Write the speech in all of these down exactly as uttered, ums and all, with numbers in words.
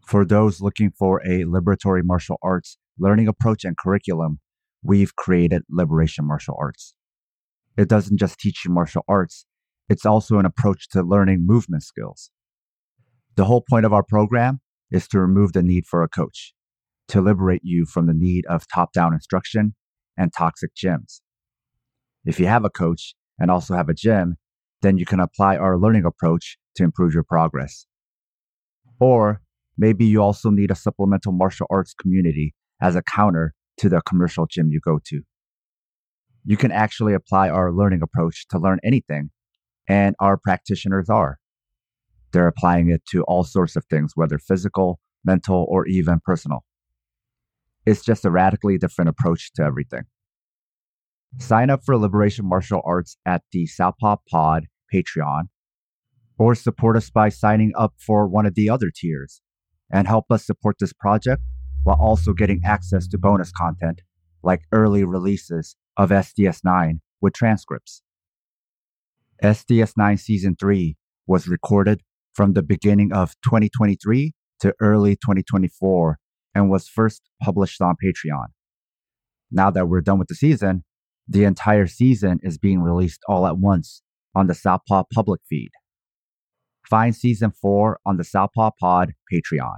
For those looking for a liberatory martial arts learning approach and curriculum, we've created Liberation Martial Arts. It doesn't just teach you martial arts, it's also an approach to learning movement skills. The whole point of our program is to remove the need for a coach, to liberate you from the need of top-down instruction and toxic gyms. If you have a coach and also have a gym, then you can apply our learning approach to improve your progress. Or maybe you also need a supplemental martial arts community as a counter to the commercial gym you go to. You can actually apply our learning approach to learn anything, and our practitioners are. They're applying it to all sorts of things, whether physical, mental, or even personal. It's just a radically different approach to everything. Sign up for Liberation Martial Arts at the Southpaw Pod Patreon, or support us by signing up for one of the other tiers and help us support this project while also getting access to bonus content like early releases of S D S nine with transcripts. S D S nine Season three was recorded from the beginning of twenty twenty-three to early twenty twenty-four and was first published on Patreon. Now that we're done with the season, the entire season is being released all at once on the Southpaw public feed. Find Season four on the Southpaw Pod Patreon.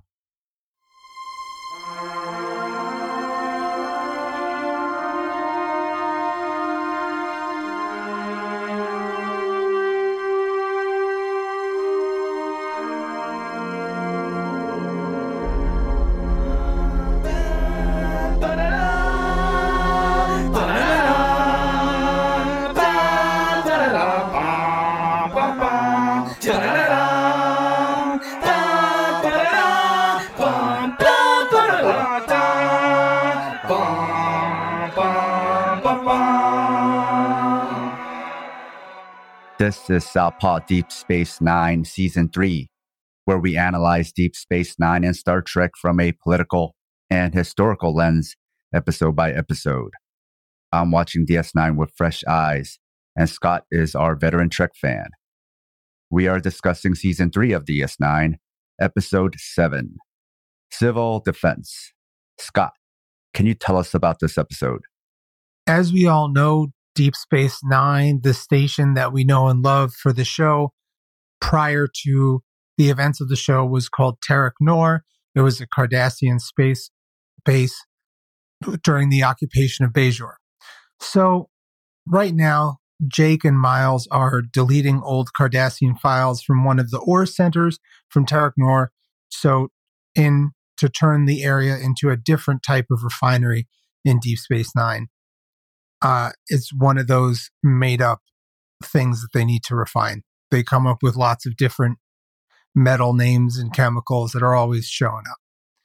This is Southpaw Deep Space Nine Season three, where we analyze Deep Space Nine and Star Trek from a political and historical lens, episode by episode. I'm watching D S nine with fresh eyes, and Scott is our veteran Trek fan. We are discussing Season three of D S nine, Episode seven, Civil Defense. Scott, can you tell us about this episode? As we all know, Deep Space Nine, the station that we know and love for the show, prior to the events of the show, was called Terok Nor. It was a Cardassian space base during the occupation of Bajor. So right now, Jake and Miles are deleting old Cardassian files from one of the ore centers from Terok Nor, so in to turn the area into a different type of refinery in Deep Space Nine. Uh, it's one of those made-up things that they need to refine. They come up with lots of different metal names and chemicals that are always showing up.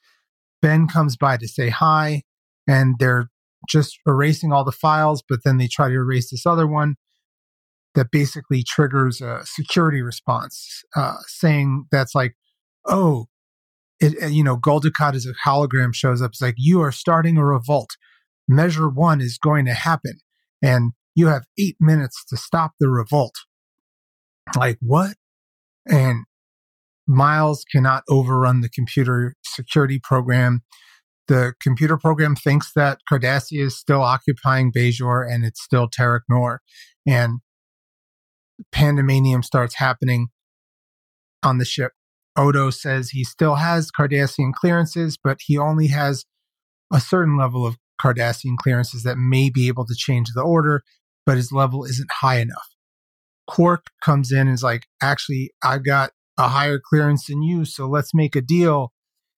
Ben comes by to say hi, and they're just erasing all the files, but then they try to erase this other one that basically triggers a security response, uh, saying that's like, oh, it, you know, Gul Dukat as a hologram shows up. It's like, you are starting a revolt. Measure one is going to happen, and you have eight minutes to stop the revolt. Like, what? And Miles cannot overrun the computer security program. The computer program thinks that Cardassia is still occupying Bajor, and it's still Terok Nor. And pandemonium starts happening on the ship. Odo says he still has Cardassian clearances, but he only has a certain level of Cardassian clearances that may be able to change the order, but his level isn't high enough. Quark comes in and is like, actually, I've got a higher clearance than you, so let's make a deal.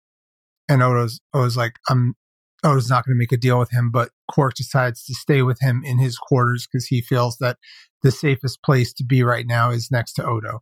And Odo's, Odo's like, I'm, Odo's not going to make a deal with him, but Quark decides to stay with him in his quarters because he feels that the safest place to be right now is next to Odo.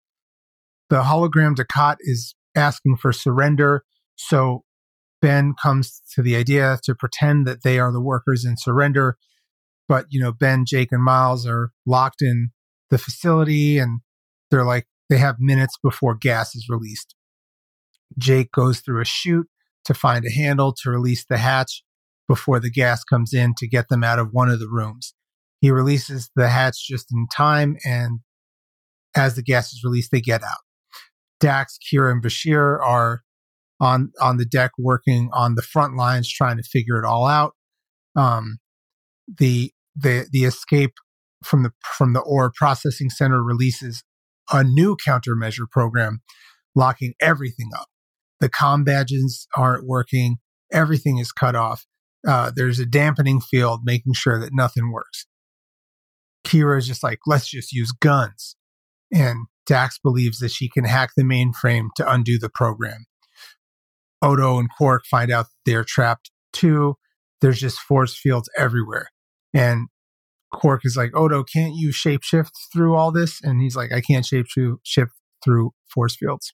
The hologram Dukat is asking for surrender, so Ben comes to the idea to pretend that they are the workers in surrender. But, you know, Ben, Jake, and Miles are locked in the facility, and they're like, they have minutes before gas is released. Jake goes through a chute to find a handle to release the hatch before the gas comes in to get them out of one of the rooms. He releases the hatch just in time, and as the gas is released, they get out. Dax, Kira, and Bashir are on on the deck working on the front lines, trying to figure it all out. Um, the the the escape from the from the ore processing center releases a new countermeasure program, locking everything up. The comm badges aren't working. Everything is cut off. Uh, there's a dampening field, making sure that nothing works. Kira is just like, let's just use guns. And Dax believes that she can hack the mainframe to undo the program. Odo and Quark find out they're trapped too. There's just force fields everywhere. And Quark is like, Odo, can't you shapeshift through all this? And he's like, I can't shapeshift through force fields.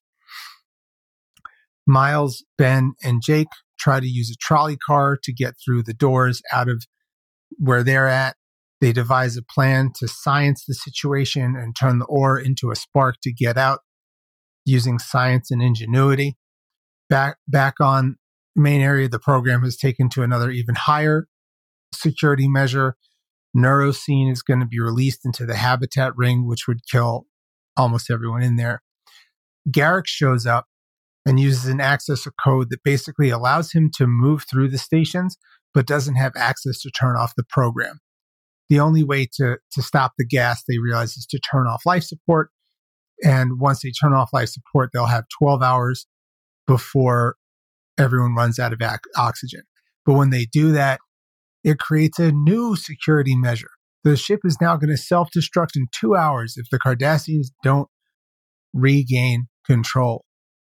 Miles, Ben, and Jake try to use a trolley car to get through the doors out of where they're at. They devise a plan to science the situation and turn the ore into a spark to get out using science and ingenuity. Back, back on main area, the program has taken to another even higher security measure. Neurocene is going to be released into the habitat ring, which would kill almost everyone in there. Garak shows up and uses an access code that basically allows him to move through the stations, but doesn't have access to turn off the program. The only way to, to stop the gas, they realize, is to turn off life support. And once they turn off life support, they'll have twelve hours before everyone runs out of ac- oxygen. But when they do that, it creates a new security measure. The ship is now going to self-destruct in two hours if the Cardassians don't regain control.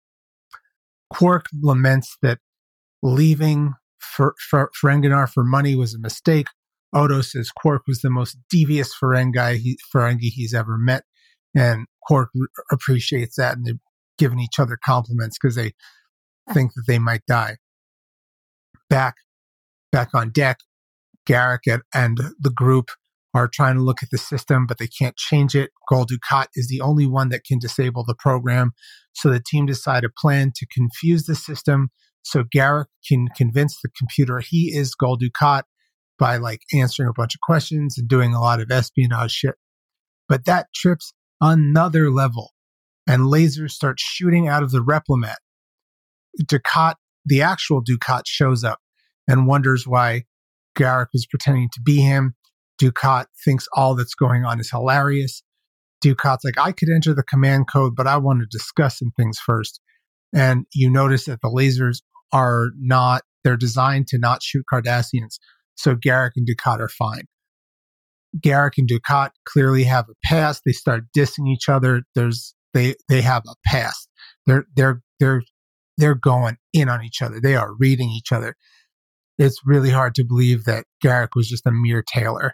Quark laments that leaving Fer- Fer- Ferenginar for money was a mistake. Odo says Quark was the most devious Ferengi, he, Ferengi he's ever met. And Quark r- appreciates that, and they're giving each other compliments because they think that they might die. Back, back on deck, Garak and the group are trying to look at the system, but they can't change it. Gul Dukat is the only one that can disable the program. So the team decide a plan to confuse the system so Garak can convince the computer he is Gul Dukat by like answering a bunch of questions and doing a lot of espionage shit. But that trips another level, and lasers start shooting out of the replimat. Dukat, the actual Dukat, shows up and wonders why Garak is pretending to be him. Dukat thinks all that's going on is hilarious. Dukat's like, I could enter the command code, but I want to discuss some things first. And you notice that the lasers are not, they're designed to not shoot Cardassians. So Garak and Dukat are fine. Garak and Dukat clearly have a past. They start dissing each other. There's they they have a past. They're they're they're they're going in on each other. They are reading each other. It's really hard to believe that Garak was just a mere tailor.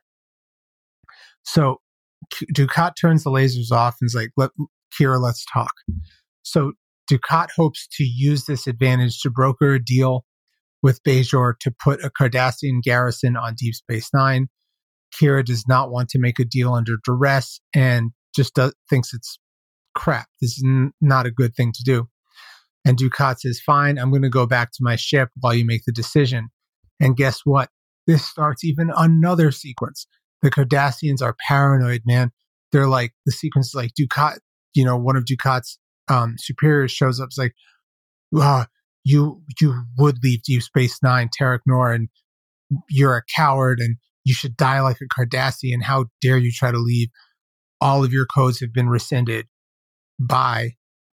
So Dukat turns the lasers off and is like, Let, Kira, let's talk. So Dukat hopes to use this advantage to broker a deal with Bajor to put a Cardassian garrison on Deep Space Nine. Kira does not want to make a deal under duress and just does, thinks it's crap. This is n- not a good thing to do. And Dukat says, fine, I'm going to go back to my ship while you make the decision. And guess what? This starts even another sequence. The Cardassians are paranoid, man. They're like, the sequence is like Dukat, you know, one of Dukat's um, superiors shows up. It's like, ah, you you would leave Deep Space Nine, Tarek Nor, and you're a coward, and you should die like a Cardassian. How dare you try to leave? All of your codes have been rescinded. Bye.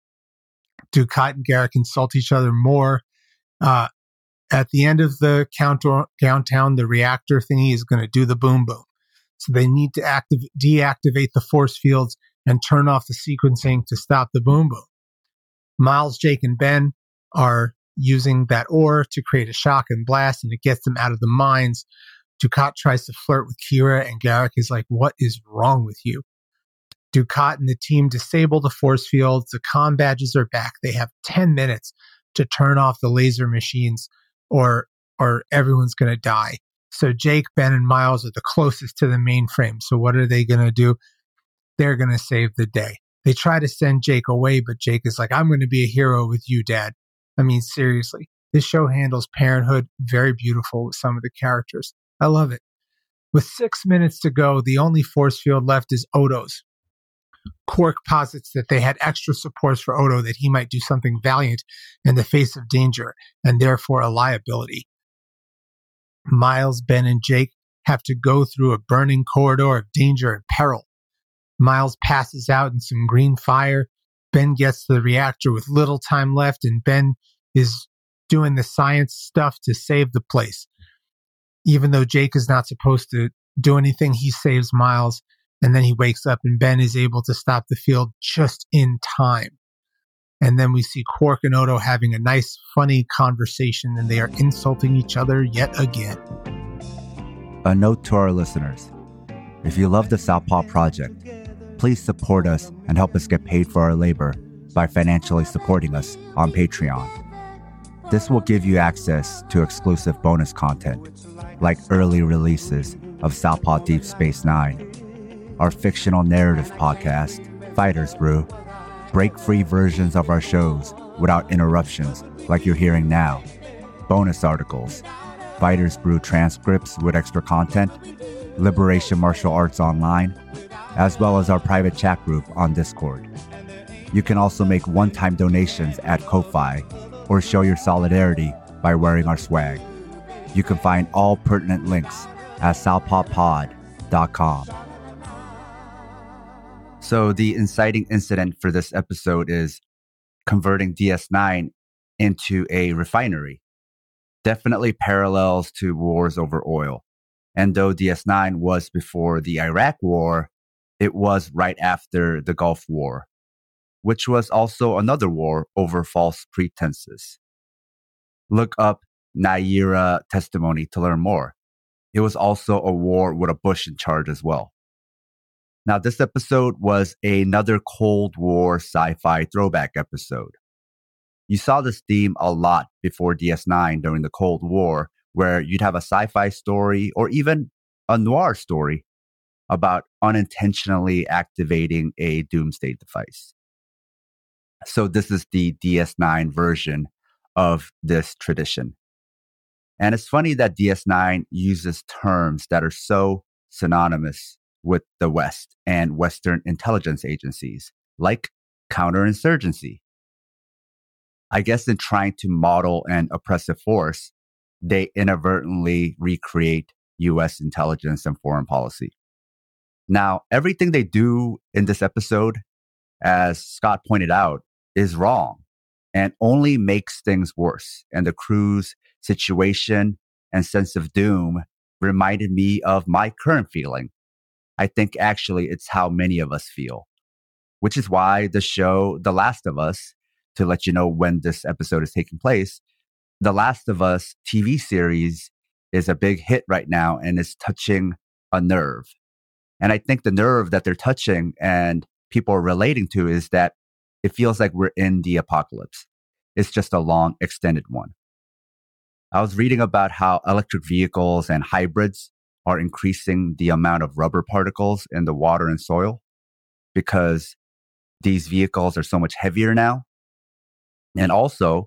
Dukat and Garak insult each other more. Uh, at the end of the countdown, countdown, the reactor thingy is going to do the boom boom. So they need to active, deactivate the force fields and turn off the sequencing to stop the boom boom. Miles, Jake, and Ben are using that ore to create a shock and blast, and it gets them out of the mines. Dukat tries to flirt with Kira, and Garak is like, what is wrong with you? Dukat and the team disable the force fields. The comm badges are back. They have ten minutes to turn off the laser machines, or or everyone's going to die. So Jake, Ben, and Miles are the closest to the mainframe. So what are they going to do? They're going to save the day. They try to send Jake away, but Jake is like, I'm going to be a hero with you, Dad. I mean, seriously. This show handles parenthood very beautiful with some of the characters. I love it. With six minutes to go, the only force field left is Odo's. Quark posits that they had extra supports for Odo, that he might do something valiant in the face of danger, and therefore a liability. Miles, Ben, and Jake have to go through a burning corridor of danger and peril. Miles passes out in some green fire. Ben gets to the reactor with little time left, and Ben is doing the science stuff to save the place. Even though Jake is not supposed to do anything, he saves Miles, and then he wakes up, and Ben is able to stop the field just in time. And then we see Quark and Odo having a nice, funny conversation, and they are insulting each other yet again. A note to our listeners. If you love the Southpaw Project, please support us and help us get paid for our labor by financially supporting us on Patreon. This will give you access to exclusive bonus content, like early releases of Southpaw Deep Space Nine, our fictional narrative podcast, Fighters Brew, break-free versions of our shows without interruptions like you're hearing now, bonus articles, Fighters Brew transcripts with extra content, Liberation Martial Arts Online, as well as our private chat group on Discord. You can also make one-time donations at Ko-Fi or show your solidarity by wearing our swag. You can find all pertinent links at southpaw pod dot com. So the inciting incident for this episode is converting D S nine into a refinery. Definitely parallels to wars over oil. And though D S nine was before the Iraq War, it was right after the Gulf War, which was also another war over false pretenses. Look up Naira testimony to learn more. It was also a war with a Bush in charge as well. Now, this episode was another Cold War sci-fi throwback episode. You saw this theme a lot before D S nine during the Cold War, where you'd have a sci-fi story or even a noir story about unintentionally activating a doomsday device. So this is the D S nine version of this tradition. And it's funny that D S nine uses terms that are so synonymous with the West and Western intelligence agencies, like counterinsurgency. I guess in trying to model an oppressive force, they inadvertently recreate U S intelligence and foreign policy. Now, everything they do in this episode, as Scott pointed out, is wrong and only makes things worse. And the crew's situation and sense of doom reminded me of my current feeling. I think actually it's how many of us feel, which is why the show The Last of Us, to let you know when this episode is taking place, The Last of Us T V series is a big hit right now and is touching a nerve. And I think the nerve that they're touching and people are relating to is that it feels like we're in the apocalypse. It's just a long, extended one. I was reading about how electric vehicles and hybrids are increasing the amount of rubber particles in the water and soil because these vehicles are so much heavier now. And also,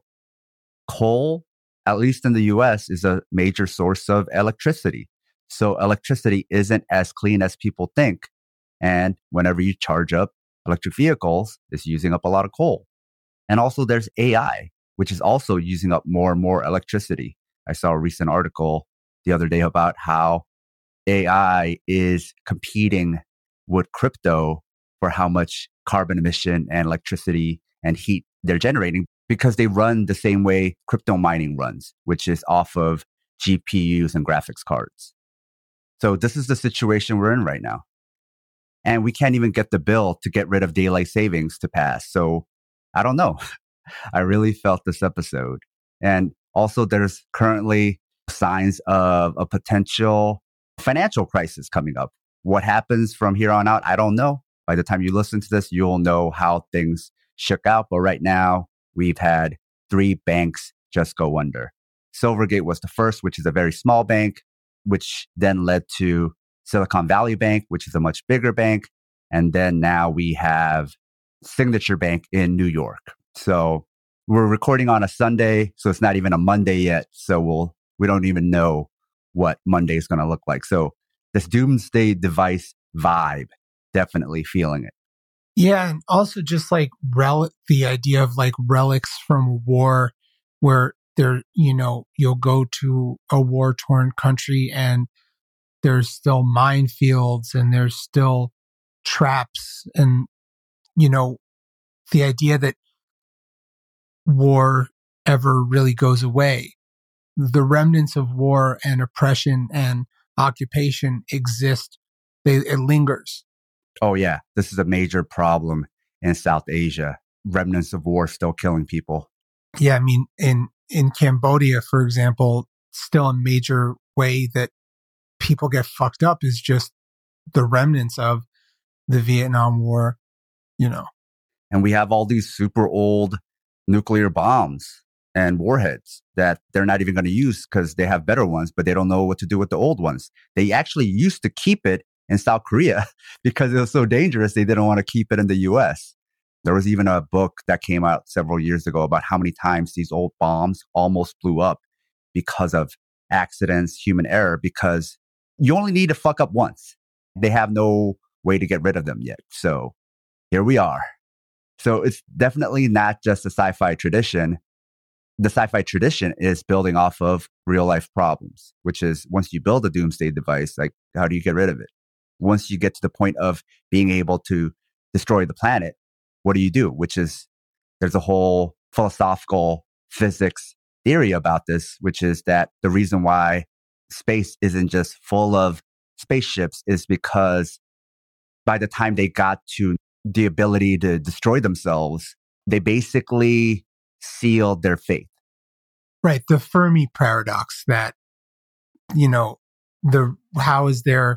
coal, at least in the U S, is a major source of electricity. So electricity isn't as clean as people think. And whenever you charge up electric vehicles, it's using up a lot of coal. And also there's A I, which is also using up more and more electricity. I saw a recent article the other day about how A I is competing with crypto for how much carbon emission and electricity and heat they're generating because they run the same way crypto mining runs, which is off of G P Us and graphics cards. So this is the situation we're in right now. And we can't even get the bill to get rid of daylight savings to pass. So I don't know. I really felt this episode. And also there's currently signs of a potential financial crisis coming up. What happens from here on out, I don't know. By the time you listen to this, you'll know how things shook out. But right now, we've had three banks just go under. Silvergate was the first, which is a very small bank, which then led to Silicon Valley Bank, which is a much bigger bank. And then now we have Signature Bank in New York. So we're recording on a Sunday, so it's not even a Monday yet. So we'll, we don't even know what Monday is going to look like. So this doomsday device vibe, definitely feeling it. Yeah, and also just like rel- the idea of like relics from war, where there, you know, you'll go to a war torn country and there's still minefields and there's still traps, and you know, the idea that war ever really goes away. The remnants of war and oppression and occupation exist. They, it lingers. Oh, yeah. This is a major problem in South Asia. Remnants of war still killing people. Yeah, I mean, in, in Cambodia, for example, still a major way that people get fucked up is just the remnants of the Vietnam War, you know. And we have all these super old nuclear bombs and warheads that they're not even going to use because they have better ones, but they don't know what to do with the old ones. They actually used to keep it in South Korea because it was so dangerous. They didn't want to keep it in the U S. There was even a book that came out several years ago about how many times these old bombs almost blew up because of accidents, human error, because you only need to fuck up once. They have no way to get rid of them yet. So here we are. So it's definitely not just a sci-fi tradition. The sci-fi tradition is building off of real life problems, which is once you build a doomsday device, like how do you get rid of it? Once you get to the point of being able to destroy the planet, what do you do? Which is, there's a whole philosophical physics theory about this, which is that the reason why space isn't just full of spaceships is because by the time they got to the ability to destroy themselves, they basically sealed their fate. Right. The Fermi paradox that, you know, the, how is there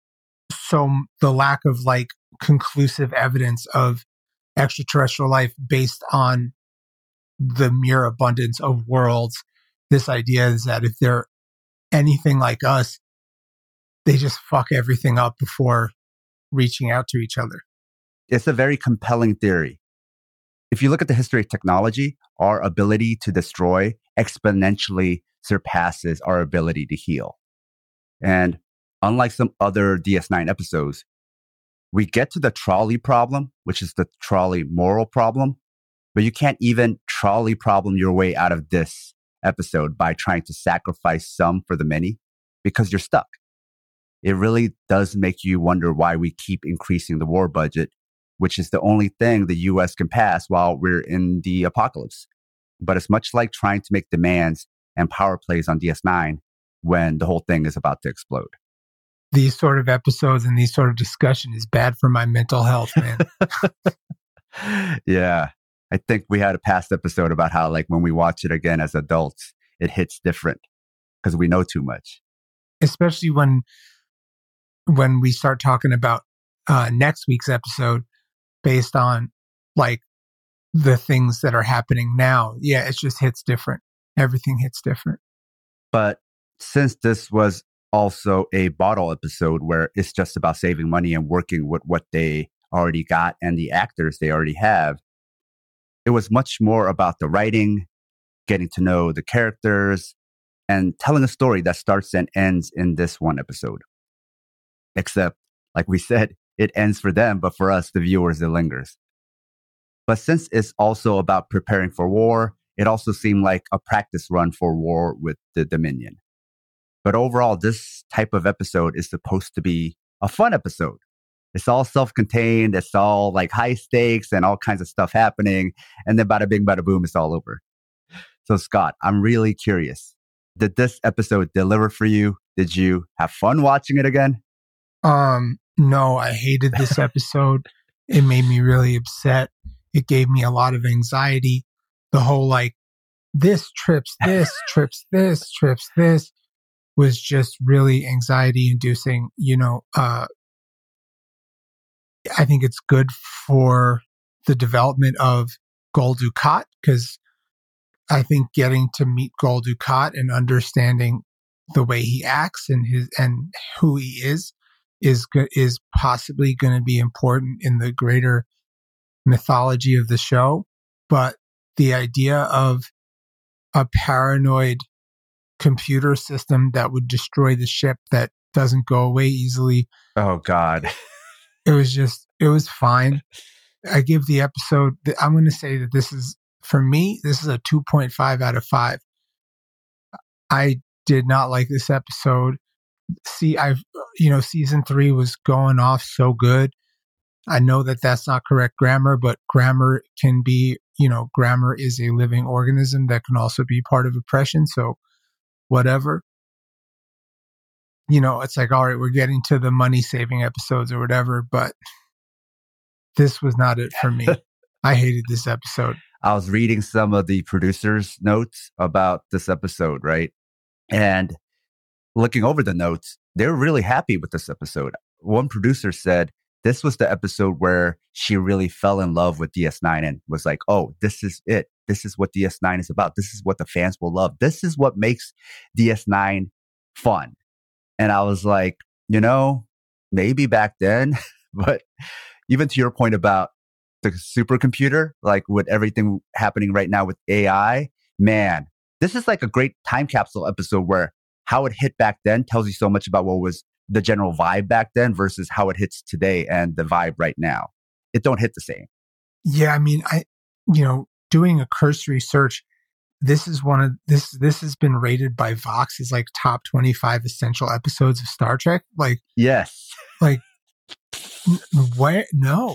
so the lack of like conclusive evidence of extraterrestrial life based on the mere abundance of worlds? This idea is that if they're anything like us, they just fuck everything up before reaching out to each other. It's a very compelling theory. If you look at the history of technology, our ability to destroy exponentially surpasses our ability to heal. And unlike some other D S nine episodes, we get to the trolley problem, which is the trolley moral problem, but you can't even trolley problem your way out of this episode by trying to sacrifice some for the many because you're stuck. It really does make you wonder why we keep increasing the war budget, which is the only thing the U S can pass while we're in the apocalypse. But it's much like trying to make demands and power plays on D S nine when the whole thing is about to explode. These sort of episodes and these sort of discussion is bad for my mental health, man. Yeah. I think we had a past episode about how, like, when we watch it again as adults, it hits different because we know too much. Especially when when we start talking about uh, next week's episode based on like the things that are happening now. Yeah, it just hits different. Everything hits different. But since this was also a bottle episode where it's just about saving money and working with what they already got and the actors they already have, it was much more about the writing, getting to know the characters, and telling a story that starts and ends in this one episode. Except, like we said, it ends for them, but for us, the viewers, it lingers. But since it's also about preparing for war, it also seemed like a practice run for war with the Dominion. But overall, this type of episode is supposed to be a fun episode. It's all self-contained. It's all like high stakes and all kinds of stuff happening. And then bada bing, bada boom, it's all over. So Scott, I'm really curious. Did this episode deliver for you? Did you have fun watching it again? Um, no, I hated this episode. It made me really upset. It gave me a lot of anxiety. The whole like, this trips this, trips this, trips this was just really anxiety inducing. You know, uh, I think it's good for the development of Gul Dukat because I think getting to meet Gul Dukat and understanding the way he acts and his and who he is is is possibly going to be important in the greater mythology of the show. But the idea of a paranoid computer system that would destroy the ship that doesn't go away easily. Oh, God. It was just, it was fine. I give the episode, I'm going to say that this is, for me, this is a two point five out of five. I did not like this episode. See, I've, you know, season three was going off so good. I know that that's not correct grammar, but grammar can be, you know, grammar is a living organism that can also be part of oppression. So whatever, you know, it's like, all right, we're getting to the money saving episodes or whatever, but this was not it for me. I hated this episode. I was reading some of the producers' notes about this episode, right? And looking over the notes, they were really happy with this episode. One producer said this was the episode where she really fell in love with D S nine and was like, oh, this is it. This is what D S nine is about. This is what the fans will love. This is what makes D S nine fun. And I was like, you know, maybe back then, but even to your point about the supercomputer, like with everything happening right now with A I, man, this is like a great time capsule episode where how it hit back then tells you so much about what was the general vibe back then versus how it hits today and the vibe right now. It don't hit the same. Yeah, I mean, I, you know, doing a cursory search, this is one of this. This has been rated by Vox as like top twenty-five essential episodes of Star Trek. Like, yes, like, n- where? No,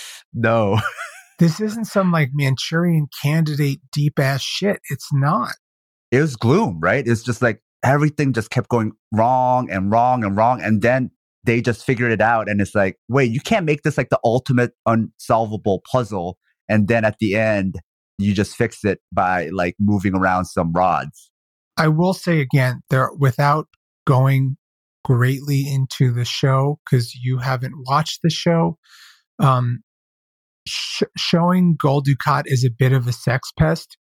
no. This isn't some like Manchurian Candidate deep ass shit. It's not. It was gloom, right? It's just like everything just kept going wrong and wrong and wrong. And then they just figured it out. And it's like, wait, you can't make this like the ultimate unsolvable puzzle. And then at the end, you just fix it by like moving around some rods. I will say again, there, without going greatly into the show, because you haven't watched the show, um, sh- showing Gul Dukat is a bit of a sex pest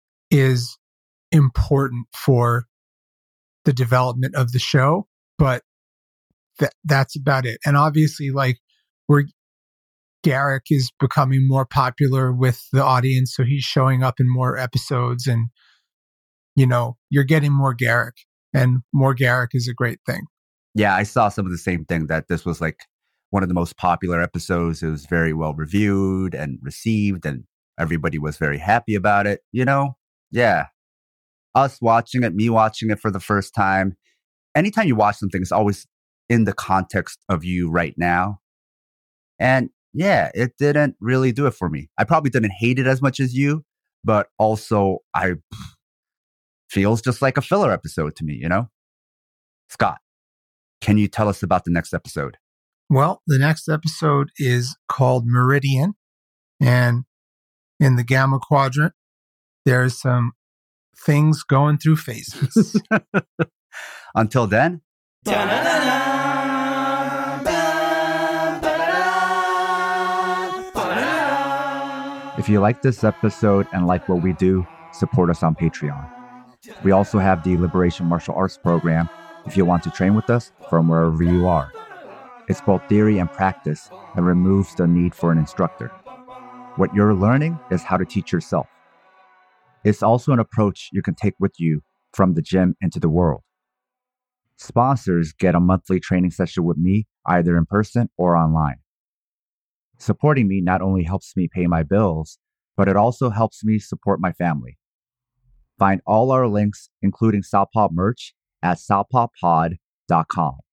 is important for the development of the show, but that that's about it. And obviously, like, we're Garak is becoming more popular with the audience, so he's showing up in more episodes, and you know, you're getting more Garak, and more Garak is a great thing. Yeah, I saw some of the same thing, that this was like one of the most popular episodes. It was very well reviewed and received, and everybody was very happy about it. You know, yeah. Us watching it, me watching it for the first time. Anytime you watch something, it's always in the context of you right now. And yeah, it didn't really do it for me. I probably didn't hate it as much as you, but also I feels just like a filler episode to me, you know? Scott, can you tell us about the next episode? Well, the next episode is called Meridian. And in the Gamma Quadrant, there's some things going through phases. Until then. If you like this episode and like what we do, support us on Patreon. We also have the Liberation Martial Arts program if you want to train with us from wherever you are. It's both theory and practice and removes the need for an instructor. What you're learning is how to teach yourself. It's also an approach you can take with you from the gym into the world. Sponsors get a monthly training session with me, either in person or online. Supporting me not only helps me pay my bills, but it also helps me support my family. Find all our links, including Southpaw merch, at southpaw pod dot com.